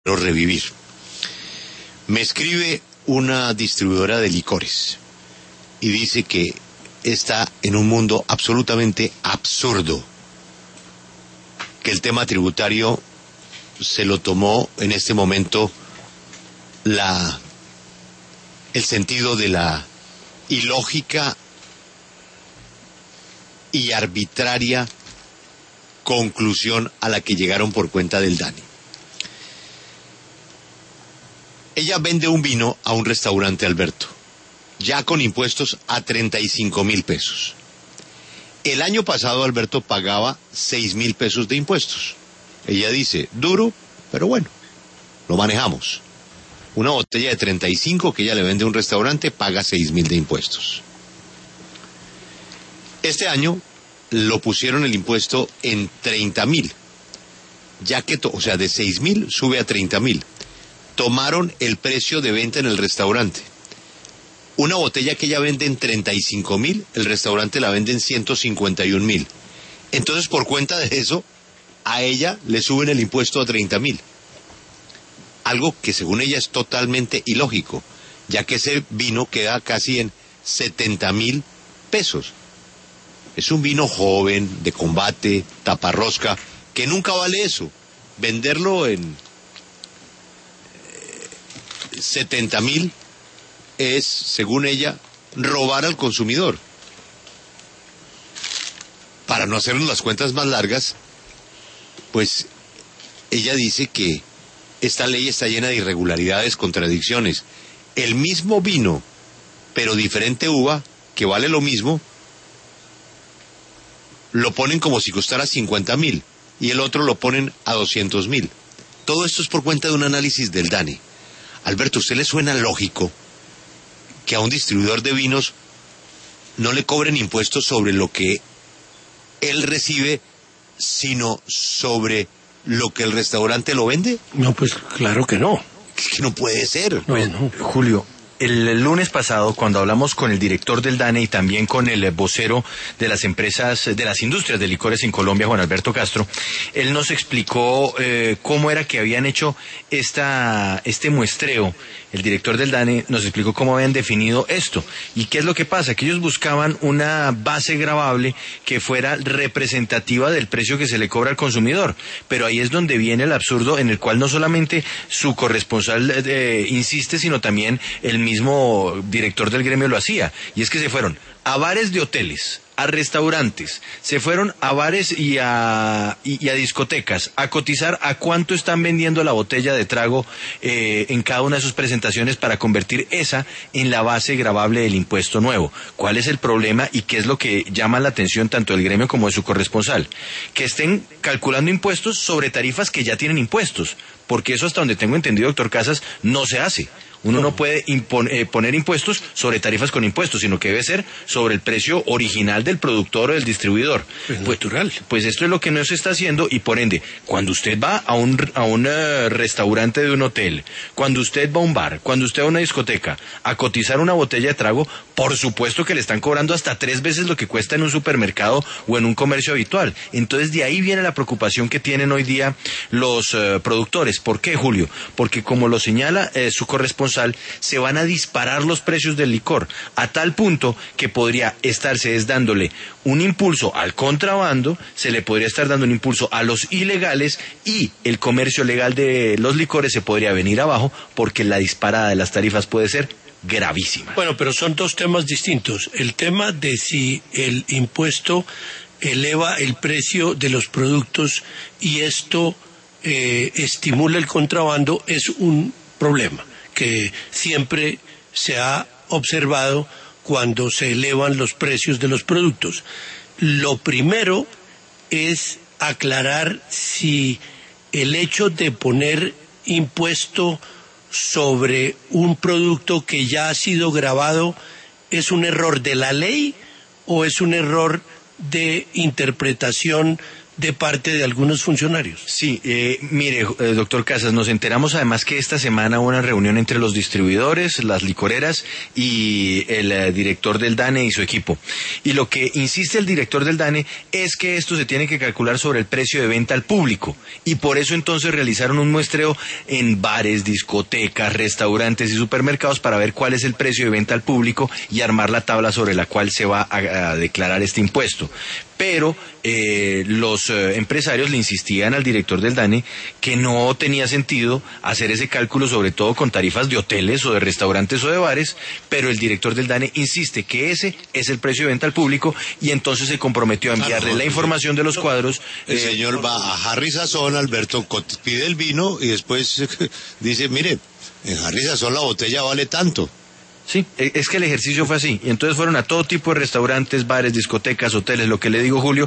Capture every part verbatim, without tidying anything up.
revivir. Me escribe una distribuidora de licores y dice que está en un mundo absolutamente absurdo, que el tema tributario se lo tomó en este momento la el sentido de la ilógica y arbitraria conclusión a la que llegaron por cuenta del DANE. Ella vende un vino a un restaurante, Alberto, ya con impuestos a treinta y cinco mil pesos. El año pasado, Alberto, pagaba seis mil pesos de impuestos. Ella dice, duro, pero bueno, lo manejamos. Una botella de treinta y cinco que ella le vende a un restaurante paga seis mil de impuestos. Este año lo pusieron el impuesto en treinta mil, ya que, to- o sea, de seis mil sube a treinta mil. Tomaron el precio de venta en el restaurante. Una botella que ella vende en treinta y cinco mil, el restaurante la vende en ciento cincuenta y un mil. Entonces, por cuenta de eso, a ella le suben el impuesto a treinta mil. Algo que según ella es totalmente ilógico, ya que ese vino queda casi en setenta mil pesos. Es un vino joven, de combate, taparrosca, que nunca vale eso. Venderlo en eh, setenta mil es, según ella, robar al consumidor. Para no hacernos las cuentas más largas, pues ella dice que esta ley está llena de irregularidades, contradicciones. El mismo vino, pero diferente uva, que vale lo mismo, lo ponen como si costara cincuenta mil y el otro lo ponen a doscientos mil. Todo esto es por cuenta de un análisis del DANE. Alberto, ¿a usted le suena lógico que a un distribuidor de vinos no le cobren impuestos sobre lo que él recibe, sino sobre lo que el restaurante lo vende? No, pues claro que no. Es que no puede ser. No, no. Julio, el lunes pasado, cuando hablamos con el director del DANE y también con el vocero de las empresas, de las industrias de licores en Colombia, Juan Alberto Castro, él nos explicó eh, cómo era que habían hecho esta, este muestreo. El director del DANE nos explicó cómo habían definido esto. ¿Y qué es lo que pasa? Que ellos buscaban una base gravable que fuera representativa del precio que se le cobra al consumidor. Pero ahí es donde viene el absurdo, en el cual no solamente su corresponsal eh, insiste, sino también el mismo director del gremio lo hacía. Y es que se fueron a bares de hoteles, a restaurantes, se fueron a bares y a, y, y a discotecas a cotizar a cuánto están vendiendo la botella de trago eh, en cada una de sus presentaciones para convertir esa en la base gravable del impuesto nuevo. ¿Cuál es el problema y qué es lo que llama la atención tanto del gremio como de su corresponsal? Que estén calculando impuestos sobre tarifas que ya tienen impuestos, porque eso, hasta donde tengo entendido, doctor Casas, no se hace. Uno no puede impon, eh, poner impuestos sobre tarifas con impuestos, sino que debe ser sobre el precio original del productor o del distribuidor. Pues pues, natural. Pues esto es lo que no se está haciendo, y por ende, cuando usted va a un, a un uh, restaurante de un hotel, cuando usted va a un bar, cuando usted va a una discoteca a cotizar una botella de trago, por supuesto que le están cobrando hasta tres veces lo que cuesta en un supermercado o en un comercio habitual. Entonces de ahí viene la preocupación que tienen hoy día los uh, productores. ¿Por qué, Julio? Porque, como lo señala eh, su corresponsal, se van a disparar los precios del licor a tal punto que podría estarse es dándole un impulso al contrabando, se le podría estar dando un impulso a los ilegales, y el comercio legal de los licores se podría venir abajo, porque la disparada de las tarifas puede ser gravísima. Bueno, pero son dos temas distintos. El tema de si el impuesto eleva el precio de los productos y esto eh, estimula el contrabando es un problema que siempre se ha observado cuando se elevan los precios de los productos. Lo primero es aclarar si el hecho de poner impuesto sobre un producto que ya ha sido gravado es un error de la ley o es un error de interpretación de parte de algunos funcionarios. Sí, eh, mire, eh, doctor Casas, nos enteramos además que esta semana hubo una reunión entre los distribuidores, las licoreras y el eh, director del DANE y su equipo. Y lo que insiste el director del DANE es que esto se tiene que calcular sobre el precio de venta al público. Y por eso entonces realizaron un muestreo en bares, discotecas, restaurantes y supermercados para ver cuál es el precio de venta al público y armar la tabla sobre la cual se va a, a declarar este impuesto. Pero eh, los eh, empresarios le insistían al director del DANE que no tenía sentido hacer ese cálculo, sobre todo con tarifas de hoteles o de restaurantes o de bares, pero el director del DANE insiste que ese es el precio de venta al público y entonces se comprometió a enviarle la información de los cuadros. El eh, señor va a Harry Sazón, Alberto, pide el vino y después dice, mire, en Harry Sazón la botella vale tanto. Sí, es que el ejercicio fue así, y entonces fueron a todo tipo de restaurantes, bares, discotecas, hoteles, lo que le digo, Julio,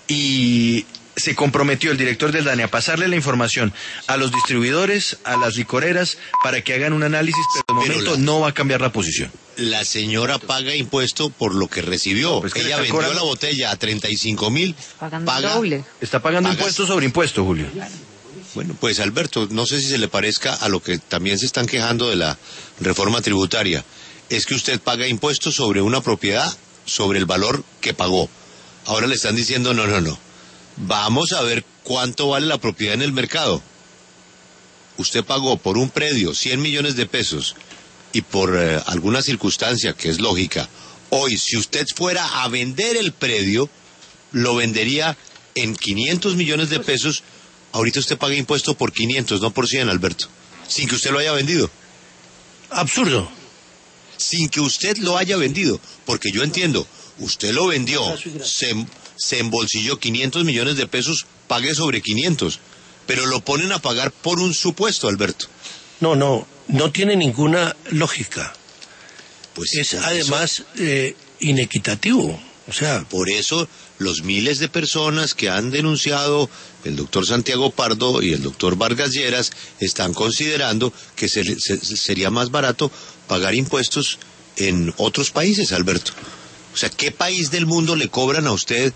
y se comprometió el director del DANE a pasarle la información a los distribuidores, a las licoreras, para que hagan un análisis, pero de Pero momento la- no va a cambiar la posición. La señora paga impuesto por lo que recibió. Pues que le Ella está vendió cobrando- la botella a treinta y cinco mil, Pagando paga... doble. Está pagando Pagas- impuesto sobre impuesto, Julio. Bueno, pues Alberto, no sé si se le parezca a lo que también se están quejando de la reforma tributaria. Es que usted paga impuestos sobre una propiedad, sobre el valor que pagó. Ahora le están diciendo, no, no, no. Vamos a ver cuánto vale la propiedad en el mercado. Usted pagó por un predio cien millones de pesos y por eh, alguna circunstancia que es lógica, hoy si usted fuera a vender el predio, lo vendería en quinientos millones de pesos. Ahorita usted paga impuesto por quinientos, no por cien, Alberto. Sin que usted lo haya vendido. Absurdo. Sin que usted lo haya vendido. Porque yo entiendo, usted lo vendió, se, se embolsilló quinientos millones de pesos, pague sobre quinientos. Pero lo ponen a pagar por un supuesto, Alberto. No, no, no tiene ninguna lógica. Pues Es por eso- además eh, inequitativo. O sea, Por eso los miles de personas que han denunciado, el doctor Santiago Pardo y el doctor Vargas Lleras, están considerando que se, se- sería más barato pagar impuestos en otros países, Alberto. O sea, ¿qué país del mundo le cobran a usted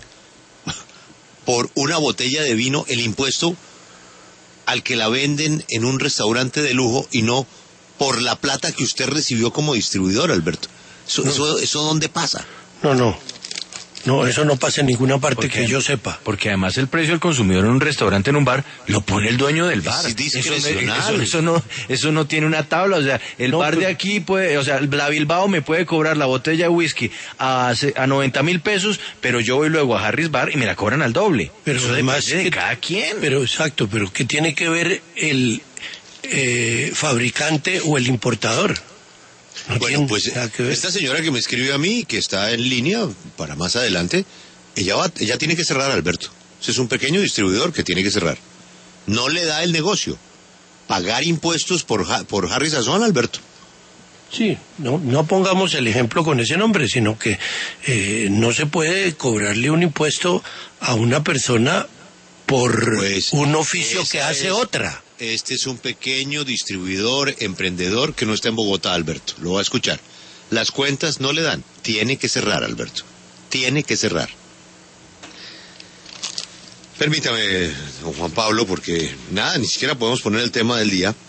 por una botella de vino el impuesto al que la venden en un restaurante de lujo y no por la plata que usted recibió como distribuidor, Alberto? ¿Eso, No. eso, eso dónde pasa? no, no. No, eso no pasa en ninguna parte Porque- que yo sepa. Porque además el precio del consumidor en un restaurante, en un bar, lo pone el dueño del Es bar. Eso, discrecional. no- eso, eso no, eso no tiene una tabla, o sea, el No, bar de pero- aquí puede, o sea, la Bilbao me puede cobrar la botella de whisky a, se- a noventa mil pesos, pero yo voy luego a Harris Bar y me la cobran al doble. Pero eso además depende de que- cada quien. Pero exacto, pero ¿qué tiene que ver el eh, fabricante o el importador? No Bueno, tiene pues nada que ver. esta señora que me escribe a mí, que está en línea para más adelante, ella va, ella tiene que cerrar, Alberto. Ese es un pequeño distribuidor que tiene que cerrar. No le da el negocio. Pagar impuestos por, Ja- por Harry Sazón, Alberto. Sí, no, no pongamos el ejemplo con ese nombre, sino que eh, no se puede cobrarle un impuesto a una persona por Pues, un oficio esa que hace es- otra. Este es un pequeño distribuidor, emprendedor que no está en Bogotá, Alberto. Lo va a escuchar. Las cuentas no le dan. Tiene que cerrar, Alberto. Tiene que cerrar. Permítame, don Juan Pablo, porque nada, ni siquiera podemos poner el tema del día.